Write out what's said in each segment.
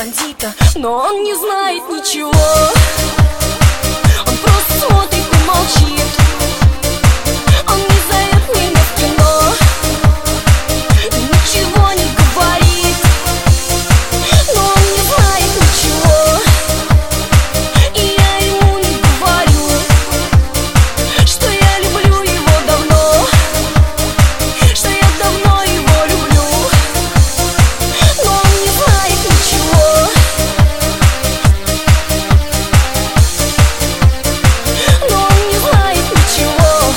бандита, но он не знает ничего. Он просто смотрит и молчит. Он не зовет меня в кино, ничего не говорит, но он не знает ничего. И я ему не говорю, что я люблю его давно, что я давно его люблю, но он не знает ничего. Но он не знает ничего.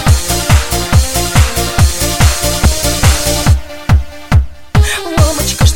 Мамочка,